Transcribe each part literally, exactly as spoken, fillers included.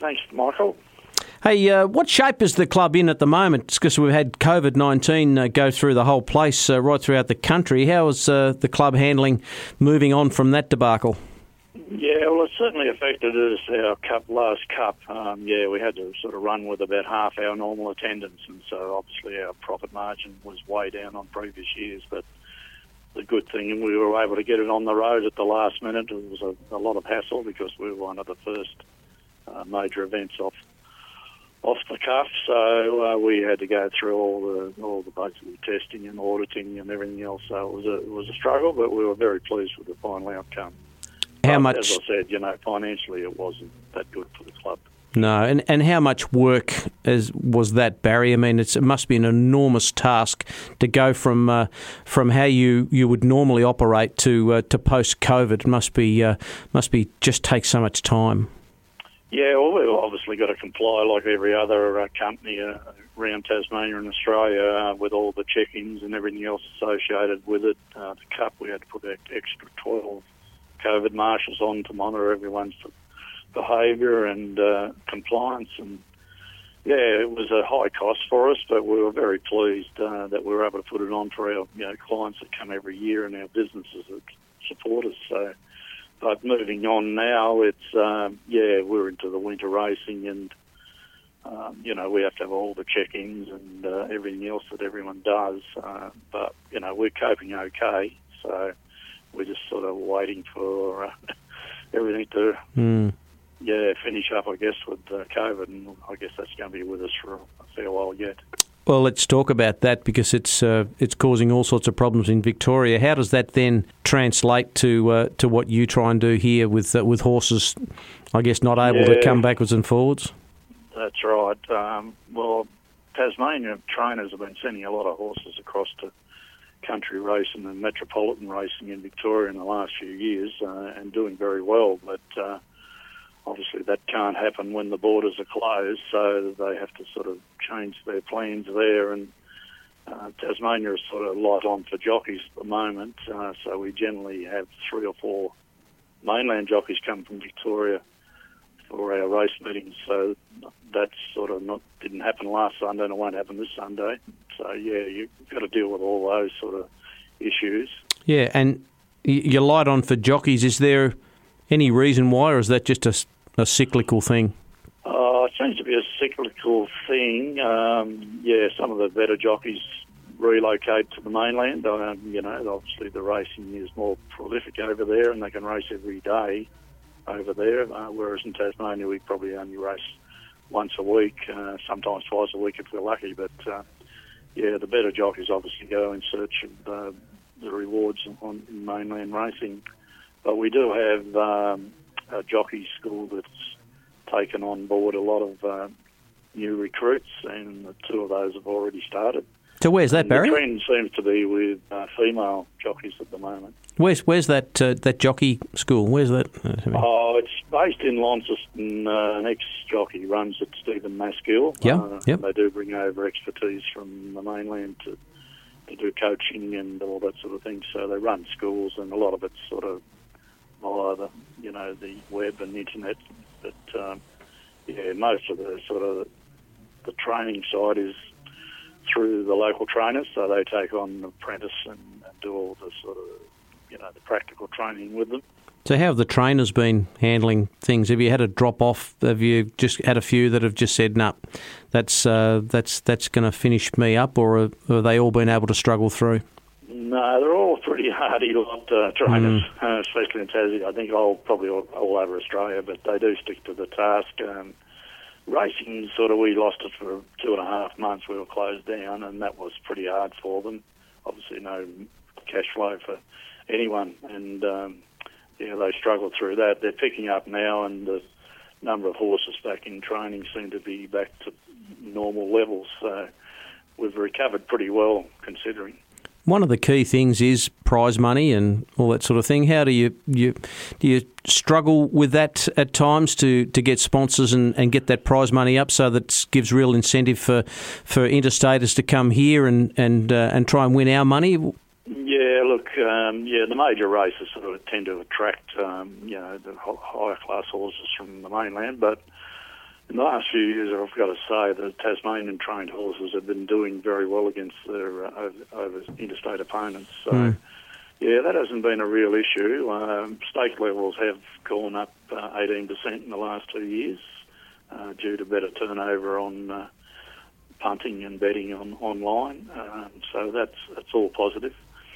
Thanks, Michael. Hey, uh, what shape is the club in at the moment? Because we've had COVID nineteen uh, go through the whole place uh, right throughout the country. How is uh, the club handling moving on from that debacle? Yeah, well, it certainly affected us, our cup, last cup. Um, yeah, we had to sort of run with about half our normal attendance, and so obviously our profit margin was way down on previous years. But the good thing, we were able to get it on the road at the last minute. It was a, a lot of hassle because we were one of the first uh, major events off off the cuff, so uh, we had to go through all the all the basically testing and auditing and everything else. So it was a it was a struggle, but we were very pleased with the final outcome. How but, much? As I said, you know, financially it wasn't that good for the club. No, and and how much work is, was that, Barry? I mean, it's, it must be an enormous task to go from uh, from how you, you would normally operate to uh, to post COVID. It must be uh, must be just take so much time. Yeah, well, we've obviously got to comply like every other uh, company uh, around Tasmania and Australia uh, with all the check-ins and everything else associated with it. Uh, the Cup, we had to put extra twelve COVID marshals on to monitor everyone's behaviour and uh, compliance. And, yeah, it was a high cost for us, but we were very pleased uh, that we were able to put it on for our you know, clients that come every year and our businesses that support us. So. But moving on now, it's, um, yeah, we're into the winter racing and, um, you know, we have to have all the check-ins and uh, everything else that everyone does. Uh, but, you know, we're coping okay, so we're just sort of waiting for uh, everything to, mm. yeah, finish up, I guess, with uh, COVID, and I guess that's going to be with us for a fair while yet. Well, let's talk about that because it's uh, it's causing all sorts of problems in Victoria. How does that then translate to uh, to what you try and do here with uh, with horses, I guess, not able yeah, to come backwards and forwards? That's right. Um, well, Tasmania trainers have been sending a lot of horses across to country racing and metropolitan racing in Victoria in the last few years uh, and doing very well, but uh, obviously that can't happen when the borders are closed, so they have to sort of change their plans there. And uh, Tasmania is sort of light on for jockeys at the moment, uh, so we generally have three or four mainland jockeys come from Victoria for our race meetings. So that sort of not didn't happen last Sunday and it won't happen this Sunday. So, yeah, you've got to deal with all those sort of issues. Yeah, and you're light on for jockeys. Is there any reason why, or is that just a a cyclical thing? Uh, it seems to be a cyclical thing. Um, yeah, some of the better jockeys relocate to the mainland. Um, you know, obviously the racing is more prolific over there and they can race every day over there, uh, whereas in Tasmania we probably only race once a week, uh, sometimes twice a week if we're lucky. But, uh, yeah, the better jockeys obviously go in search of uh, the rewards on in mainland racing. But we do have Um, a jockey school that's taken on board a lot of uh, new recruits, and the two of those have already started. So where's that, and Barry? The trend seems to be with uh, female jockeys at the moment. Where's where's that uh, that jockey school? Where's that? Oh, it's based in Launceston. Uh, an ex-jockey runs it, Stephen Maskill. Yeah, uh, yep. They do bring over expertise from the mainland to, to do coaching and all that sort of thing. So they run schools, and a lot of it's sort of via the, you know, the web and internet, but um, yeah, most of the sort of the training side is through the local trainers, so they take on an apprentice and, and do all the sort of, you know, the practical training with them. So how have the trainers been handling things? Have you had a drop off? Have you just had a few that have just said, "No, nah, that's uh, that's that's going to finish me up," or have, have they all been able to struggle through? No, they're all pretty hardy lot uh, trainers, mm. uh, especially in Tassie. I think all probably all, all over Australia, but they do stick to the task. Um, racing, sort of, we lost it for two and a half months. We were closed down, and that was pretty hard for them. Obviously, no cash flow for anyone, and um, yeah, they struggled through that. They're picking up now, and the number of horses back in training seem to be back to normal levels. So we've recovered pretty well, considering. One of the key things is prize money and all that sort of thing. How do you, you do you struggle with that at times to, to get sponsors and, and get that prize money up so that it gives real incentive for for interstaters to come here and and uh, and try and win our money? Yeah, look, um, yeah, the major races sort of tend to attract um, you know the higher class horses from the mainland, but In the last few years, I've got to say the Tasmanian trained horses have been doing very well against their uh, over, over interstate opponents. So, mm. yeah, that hasn't been a real issue. Um, stake levels have gone up uh, eighteen percent in the last two years uh, due to better turnover on uh, punting and betting on online. Um, so that's that's all positive.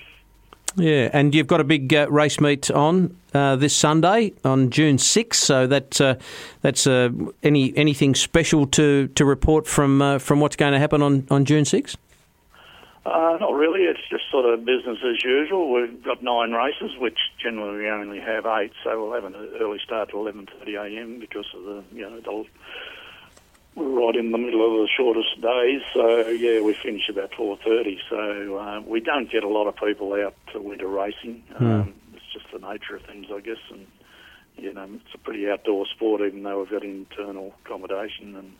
Yeah, and you've got a big uh, race meet on uh, this Sunday on June sixth. So that uh, that's uh, any anything special to, to report from uh, from what's going to happen on, on June sixth? Uh, not really. It's just sort of business as usual. We've got nine races, which generally we only have eight. So we'll have an early start at eleven thirty a m because of the you know the, we're right in the middle of the shortest days, so yeah, we finish about four thirty. So uh, we don't get a lot of people out to winter racing. Mm. Um, it's just the nature of things, I guess. And you know, it's a pretty outdoor sport, even though we've got internal accommodation and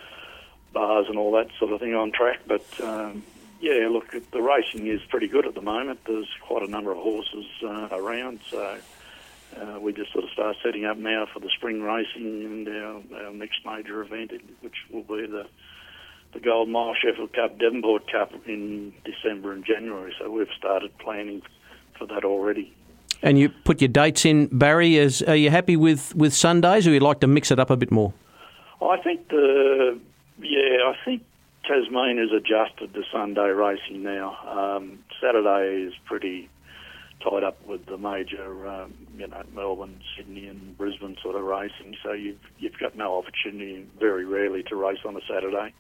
bars and all that sort of thing on track. But um, yeah, look, the racing is pretty good at the moment. There's quite a number of horses uh, around, so. Uh, we just sort of start setting up now for the spring racing and our, our next major event, which will be the the Gold Mile Sheffield Cup, Devonport Cup in December and January. So we've started planning for that already. And you put your dates in, Barry. Is, are you happy with, with Sundays, or you'd like to mix it up a bit more? I think the yeah, I think Tasmania's adjusted to Sunday racing now. Um, Saturday is pretty tied up with the major, um, you know, Melbourne, Sydney and Brisbane sort of racing, so you've you've got no opportunity very rarely to race on a Saturday.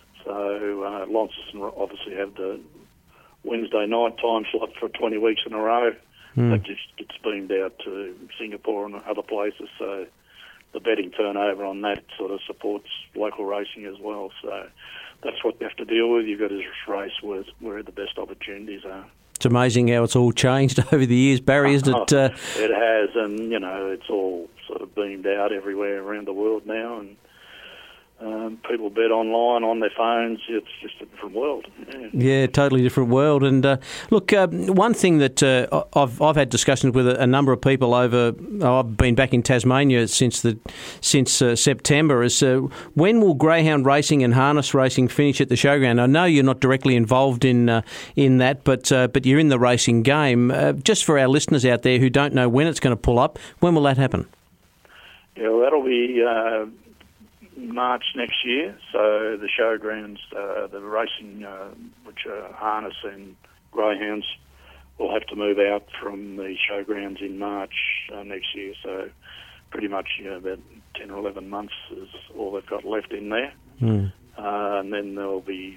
So uh, Launceston obviously have the Wednesday night time slot for twenty weeks in a row. Mm. That just gets beamed out to Singapore and other places, so the betting turnover on that sort of supports local racing as well. So that's what you have to deal with. You've got to just race where, where the best opportunities are. It's amazing how it's all changed over the years, Barry, isn't it? Uh, it has, and, you know, it's all sort of beamed out everywhere around the world now, and um, people bet online on their phones. It's just a different world. Yeah, yeah totally different world. And uh, look, uh, one thing that uh, I've I've had discussions with a, a number of people over. Oh, I've been back in Tasmania since the since uh, September. Is uh, when will greyhound racing and harness racing finish at the showground? I know you're not directly involved in uh, in that, but uh, but you're in the racing game. Uh, just for our listeners out there who don't know when it's going to pull up, when will that happen? Yeah, well, that'll be. Uh March next year, so the showgrounds, uh, the racing, uh, which are harness and greyhounds, will have to move out from the showgrounds in March uh, next year. So pretty much, you know, about ten or eleven months is all they've got left in there. Mm. Uh, and then there'll be,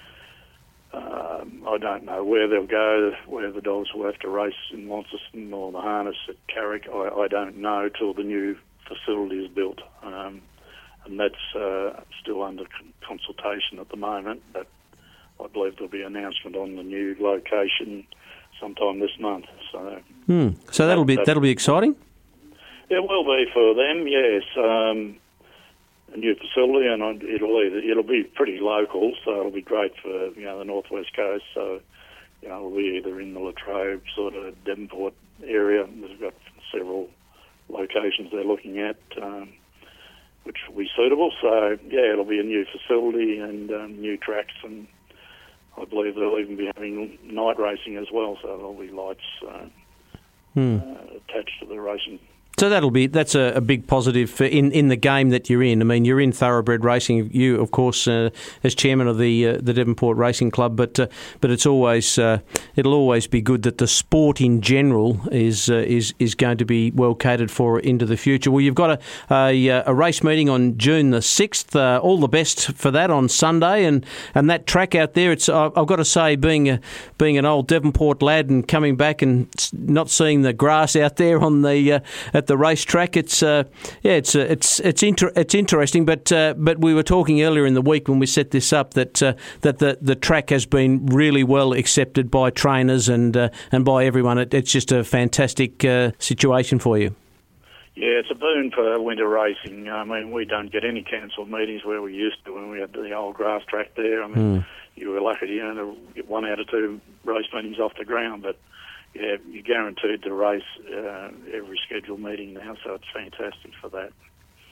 um, I don't know where they'll go, where the dogs will have to race in Launceston or the harness at Carrick. I, I don't know till the new facility is built. Um, And that's uh, still under consultation at the moment, but I believe there'll be an announcement on the new location sometime this month. So, hmm. so that'll be that'll be exciting. It will be for them, yes. Um, a new facility, and it'll either, it'll be pretty local, so it'll be great for you know the northwest coast. So, you know, it'll be either in the Latrobe sort of Devonport area. They've got several locations they're looking at. Um, which will be suitable. So, yeah, it'll be a new facility and um, new tracks, and I believe they'll even be having night racing as well, so there'll be lights uh, hmm. uh, attached to the racing. So that'll be that's a, a big positive for in, in the game that you're in. I mean, you're in thoroughbred racing. You, of course, uh, as chairman of the uh, the Devonport Racing Club, but uh, but it's always uh, it'll always be good that the sport in general is uh, is is going to be well catered for into the future. Well, you've got a a, a race meeting on June the sixth. Uh, all the best for that on Sunday, and, and that track out there. It's I've got to say, being a, being an old Devonport lad and coming back and not seeing the grass out there on the uh, at the racetrack, it's uh, yeah, it's uh, it's it's inter- it's interesting. But uh, but we were talking earlier in the week when we set this up that uh, that the, the track has been really well accepted by trainers and uh, and by everyone. It, it's just a fantastic uh, situation for you. Yeah, it's a boon for winter racing. I mean, we don't get any cancelled meetings where we used to when we had the old grass track there. I mean, mm. you were lucky, you know, to get one out of two race meetings off the ground, but yeah, you're guaranteed to race uh, every scheduled meeting now, so it's fantastic for that.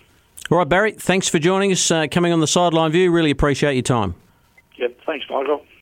All right, Barry, thanks for joining us, uh, coming on the Sideline View. Really appreciate your time. Yep, thanks, Michael.